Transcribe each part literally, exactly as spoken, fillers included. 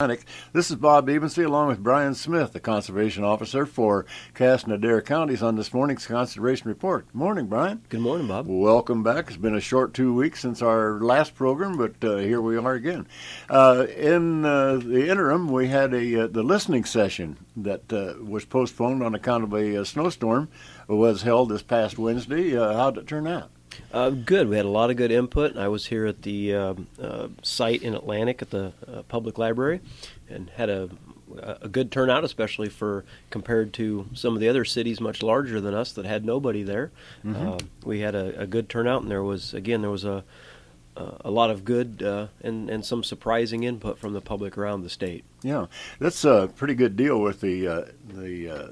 This is Bob Ebensley along with Brian Smith, the Conservation Officer for Cass and Adair counties on this morning's Conservation Report. Good morning, Brian. Good morning, Bob. Welcome back. It's been a short two weeks since our last program, but uh, here we are again. Uh, in uh, the interim, we had a uh, the listening session that uh, was postponed on account of a, a snowstorm. It was held this past Wednesday. Uh, how did it turn out? Uh, good. We had a lot of good input. I was here at the uh, uh, site in Atlantic at the uh, public library and had a, a good turnout, especially for compared to some of the other cities much larger than us that had nobody there. Mm-hmm. Uh, we had a, a good turnout, and there was, again, there was a a lot of good uh, and, and some surprising input from the public around the state. Yeah, that's a pretty good deal with the uh, the uh,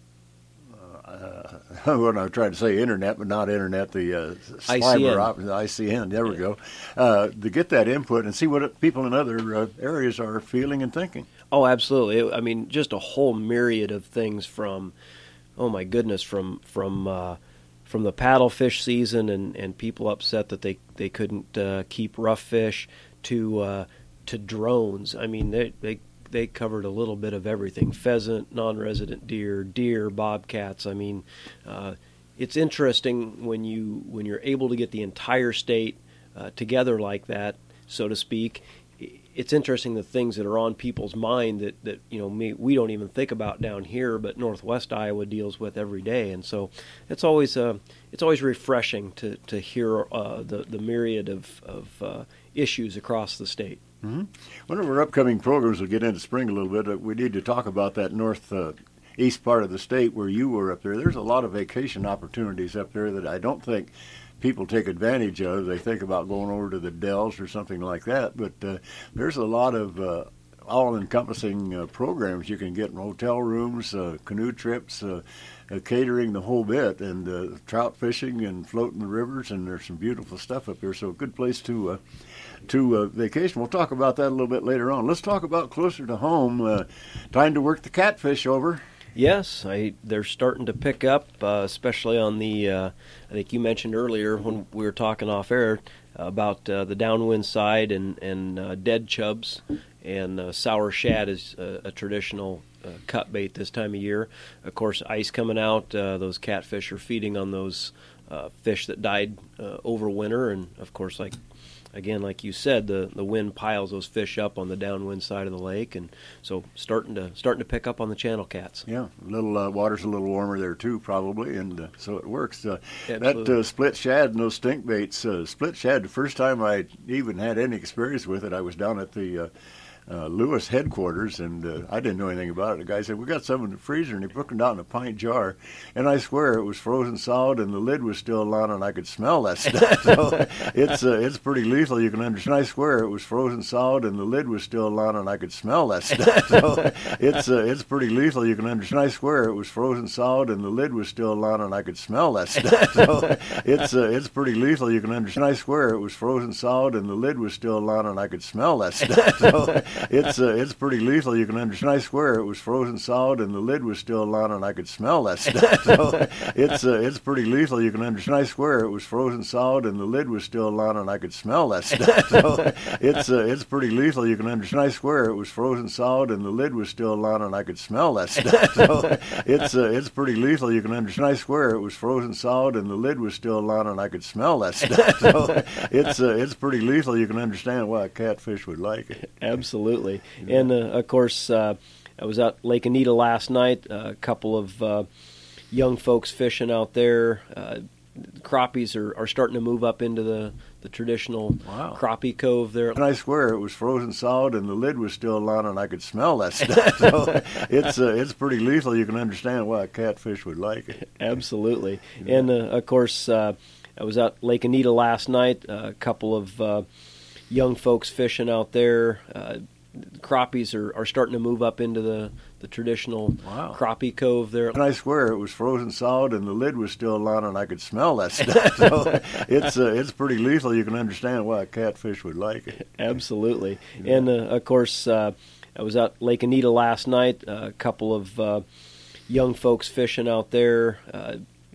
Uh, what I'm trying to say, internet, but not internet, the uh, cyber op- the I C N, there we go, uh, to get that input and see what people in other uh, areas are feeling and thinking. Oh, absolutely. I mean, just a whole myriad of things from, oh my goodness, from from uh, from the paddlefish season and, and people upset that they, they couldn't uh, keep rough fish to uh, to drones. I mean, they they They covered a little bit of everything: pheasant, non-resident deer, deer, bobcats. I mean, uh, it's interesting when you when you're able to get the entire state uh, together like that, so to speak. It's interesting the things that are on people's mind that, that you know me, we don't even think about down here, but Northwest Iowa deals with every day. And so it's always uh, it's always refreshing to to hear uh, the the myriad of of uh, issues across the state. Mm-hmm. One of our upcoming programs will get into spring a little bit. Uh, we need to talk about that north uh, east part of the state where you were up there. There's a lot of vacation opportunities up there that I don't think people take advantage of. They think about going over to the Dells or something like that, but uh, there's a lot of uh, all-encompassing uh, programs you can get in hotel rooms, uh, canoe trips, uh, uh, catering, the whole bit, and uh, trout fishing and floating the rivers, and there's some beautiful stuff up there. So a good place to uh, to uh, vacation. We'll talk about that a little bit later on. Let's talk about closer to home. Uh, time to work the catfish over. Yes, I, they're starting to pick up, uh, especially on the, uh, I think you mentioned earlier when we were talking off air about uh, the downwind side and, and uh, dead chubs, and uh, sour shad is a, a traditional uh, cut bait this time of year. Of course, ice coming out, uh, those catfish are feeding on those uh, fish that died uh, over winter, and of course, like Again, like you said, the, the wind piles those fish up on the downwind side of the lake, and so starting to starting to pick up on the channel cats. Yeah, a little uh, water's a little warmer there too, probably, and uh, so it works. Uh, that uh, split shad and those stink baits, uh, split shad. The first time I even had any experience with it, I was down at the uh, uh, Lewis headquarters, and uh, I didn't know anything about it. The guy said, "We got some in the freezer," and he put them down in a pint jar, and I swear it was frozen solid, and the lid was still on, and I could smell that stuff. So it's uh, it's pretty lethal. You can understand. I swear it was frozen solid, and the lid was still on, and I could smell that stuff. So it's uh, it's pretty lethal. You can understand. I swear it was frozen solid, and the lid was still on, and I could smell that stuff. So it's uh, it's pretty lethal. You can understand. I swear it was frozen solid, and the lid was still on, and I could smell that stuff. So it's uh, it's pretty lethal. You can understand. I swear it was frozen solid, and the lid was still on, and I could smell that stuff. So it's uh, it's pretty lethal. You can understand. I swear it was frozen solid, and the lid was still on, and I could smell that stuff. So it's uh, it's pretty lethal. You can understand. I swear it was frozen solid, and the lid was still on, and I could smell that stuff. So it's uh, it's pretty lethal. You can understand. I swear it was frozen solid, and the lid was still on, and I could smell that stuff. So it's uh, it's pretty lethal. You can understand why a catfish would like it. Absolutely. Yeah. And, uh, of course, uh, I was at Lake Anita last night, uh, a couple of uh, young folks fishing out there. Uh, crappies are, are starting to move up into the, the traditional wow. crappie cove there. And I swear it was frozen solid, and the lid was still on, and I could smell that stuff. So it's uh, it's pretty lethal. You can understand why a catfish would like it. Absolutely. Yeah. And, uh, of course, uh, I was at Lake Anita last night, uh, a couple of uh, young folks fishing out there. Uh, crappies are, are starting to move up into the, the traditional wow. crappie cove there. And I swear it was frozen solid, and the lid was still on, and I could smell that stuff. So it's uh, it's pretty lethal. You can understand why a catfish would like it. Absolutely. Yeah. And, uh, of course, uh, I was at Lake Anita last night, uh, a couple of uh, young folks fishing out there. Uh,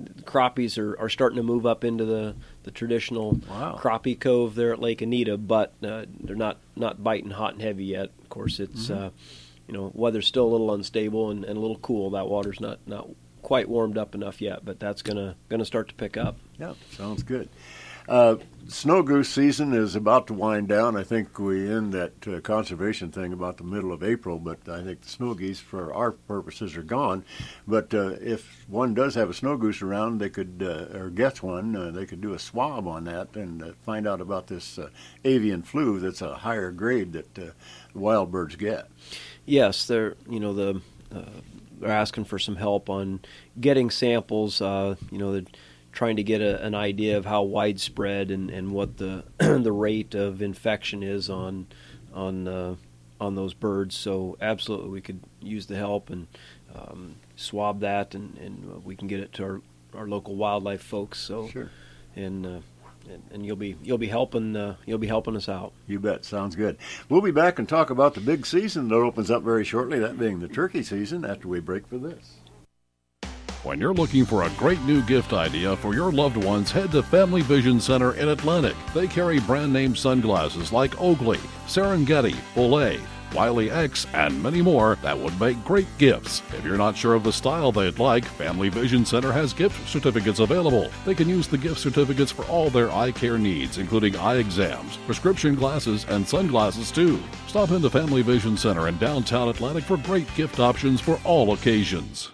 crappies are, are starting to move up into the, the traditional wow. crappie cove there at Lake Anita, but uh, they're not, not biting hot and heavy yet. Of course, it's mm-hmm. uh, you know, weather's still a little unstable and, and a little cool. That water's not, not quite warmed up enough yet, but that's gonna gonna start to pick up. Yeah, sounds good. Uh, snow goose season is about to wind down. I think we end that uh, conservation thing about the middle of April, but I think the snow geese, for our purposes, are gone. But uh, if one does have a snow goose around, they could, uh, or gets one, uh, they could do a swab on that and uh, find out about this uh, avian flu that's a higher grade that uh, wild birds get. Yes, they're, you know, the uh, they're asking for some help on getting samples. Uh, you know, they're trying to get a, an idea of how widespread and, and what the the rate of infection is on on uh, on those birds. So absolutely, we could use the help and um, swab that, and, and we can get it to our, our local wildlife folks. So sure, and. Uh, And, and you'll be you'll be helping uh, you'll be helping us out. You bet. Sounds good. We'll be back and talk about the big season that opens up very shortly, that being the turkey season, after we break for this. When you're looking for a great new gift idea for your loved ones, head to Family Vision Center in Atlantic. They carry brand name sunglasses like Oakley, Serengeti, Olay, Wiley X, and many more that would make great gifts. If you're not sure of the style they'd like, Family Vision Center has gift certificates available. They can use the gift certificates for all their eye care needs, including eye exams, prescription glasses, and sunglasses too. Stop into Family Vision Center in downtown Atlantic for great gift options for all occasions.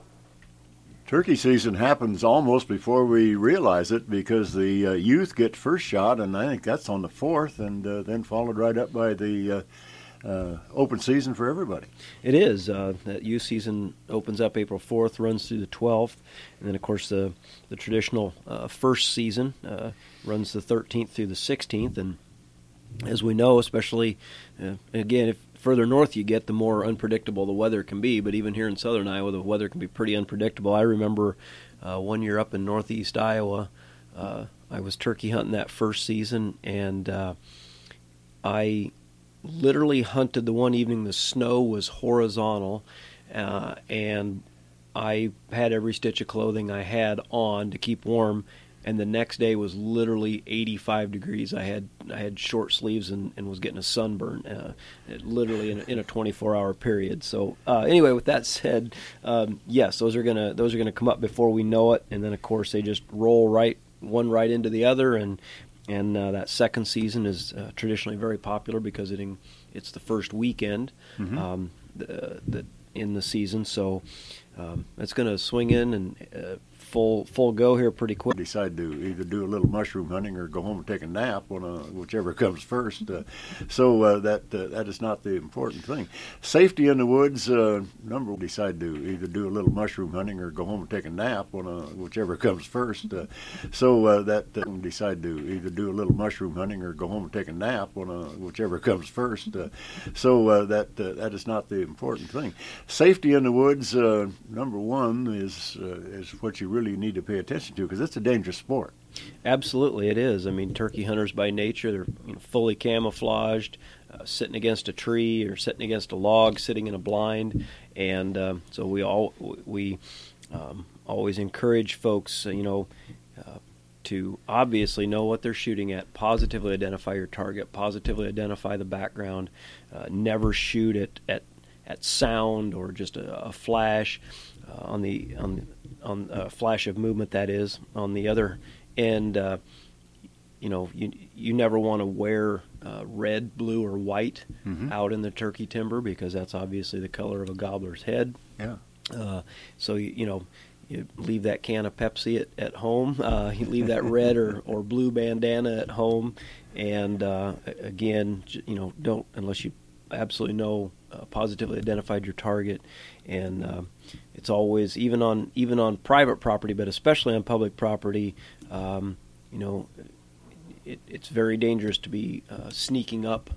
Turkey season happens almost before we realize it, because the uh, youth get first shot, and I think that's on the fourth, and uh, then followed right up by the uh, Uh, open season for everybody. It is. Uh, that youth season opens up April fourth, runs through the twelfth, and then of course the the traditional uh, first season uh, runs the thirteenth through the sixteenth. And as we know, especially uh, again, if further north you get, the more unpredictable the weather can be. But even here in southern Iowa, the weather can be pretty unpredictable. I remember uh, one year up in northeast Iowa, uh, I was turkey hunting that first season, and uh, I literally hunted the one evening the snow was horizontal, uh, and I had every stitch of clothing I had on to keep warm, and the next day was literally eighty-five degrees. I had I had short sleeves and, and was getting a sunburn, uh, literally in a, in a twenty-four hour period. So uh, anyway, with that said, um, yes, those are gonna those are gonna come up before we know it, and then of course they just roll right one right into the other. And And uh, that second season is uh, traditionally very popular because it in, it's the first weekend mm-hmm. um, the, the, in the season. So um, it's going to swing in and uh, full full go here pretty quick. Decide to either do a little mushroom hunting or go home and take a nap, on a, whichever comes first. Uh, so uh, that uh, that is not the important thing. Safety in the woods. Uh, number one, decide to either do a little mushroom hunting or go home and take a nap, on a, whichever comes first. Uh, so uh, that uh, decide to either do a little mushroom hunting or go home and take a nap, on a, whichever comes first. Uh, so uh, that uh, that is not the important thing. Safety in the woods. Uh, number one is uh, is what you really need to pay attention to, because it's a dangerous sport. Absolutely, it is. I mean, turkey hunters by nature, they're you know, fully camouflaged, uh, sitting against a tree or sitting against a log, sitting in a blind, and uh, so we all we um, always encourage folks, uh, you know, uh, to obviously know what they're shooting at, positively identify your target, positively identify the background, uh, never shoot it at at sound or just a, a flash uh, on the on the, on a flash of movement, that is. On the other end, uh, you know, you you never want to wear uh, red, blue, or white mm-hmm. out in the turkey timber, because that's obviously the color of a gobbler's head. Yeah. Uh, so you, you know, you leave that can of Pepsi at, at home. Uh, you leave that red or, or blue bandana at home, and uh, again, you know, don't unless you absolutely know uh, positively identified your target. And uh, it's always, even on even on private property, but especially on public property, um, you know, it, it's very dangerous to be uh, sneaking up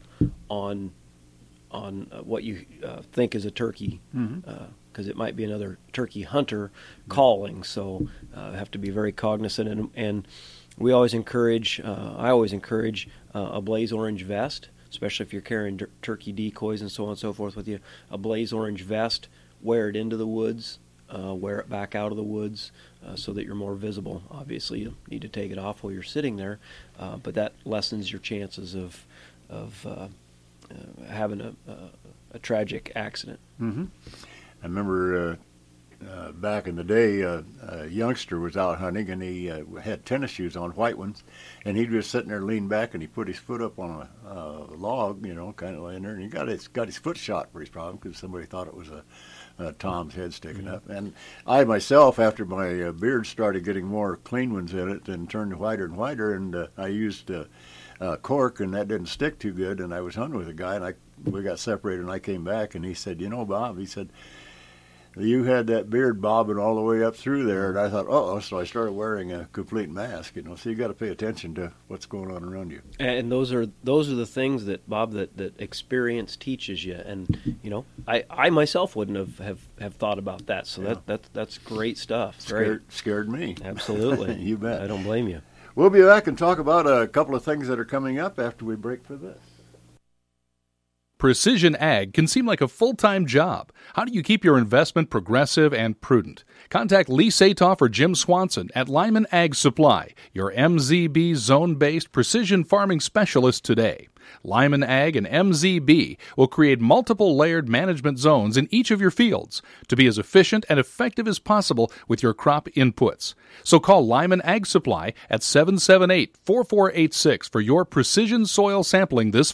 on on uh, what you uh, think is a turkey, because mm-hmm. uh, it might be another turkey hunter calling. So uh, have to be very cognizant, and, and we always encourage. Uh, I always encourage uh, a blaze orange vest, especially if you're carrying d- turkey decoys and so on and so forth with you. A blaze orange vest, wear it into the woods uh, wear it back out of the woods uh, so that you're more visible. Obviously, you need to take it off while you're sitting there, uh, but that lessens your chances of of uh, uh, having a, a, a tragic accident. Mm-hmm. I remember uh, uh, back in the day, uh, a youngster was out hunting, and he uh, had tennis shoes on, white ones, and he was sitting there leaned back, and he put his foot up on a uh, log, you know, kind of laying there, and he got his, got his foot shot for his problem because somebody thought it was a Uh, Tom's head sticking mm-hmm. up. And I myself, after my uh, beard started getting more clean ones in it, then turned whiter and whiter, and uh, I used uh, uh, cork, and that didn't stick too good, and I was hunting with a guy, and I we got separated, and I came back, and he said, you know, Bob, he said, you had that beard bobbing all the way up through there, and I thought, uh-oh, so I started wearing a complete mask, you know, so you got to pay attention to what's going on around you. And those are those are the things that, Bob, that, that experience teaches you, and, you know, I, I myself wouldn't have, have, have thought about that, so yeah. that, that that's great stuff. Scared, scared me. Absolutely. You bet. I don't blame you. We'll be back and talk about a couple of things that are coming up after we break for this. Precision ag can seem like a full-time job. How do you keep your investment progressive and prudent? Contact Lee Satoff or Jim Swanson at Lyman Ag Supply, your M Z B zone-based precision farming specialist today. Lyman Ag and M Z B will create multiple layered management zones in each of your fields to be as efficient and effective as possible with your crop inputs. So call Lyman Ag Supply at seven seven eight, four four eight six for your precision soil sampling this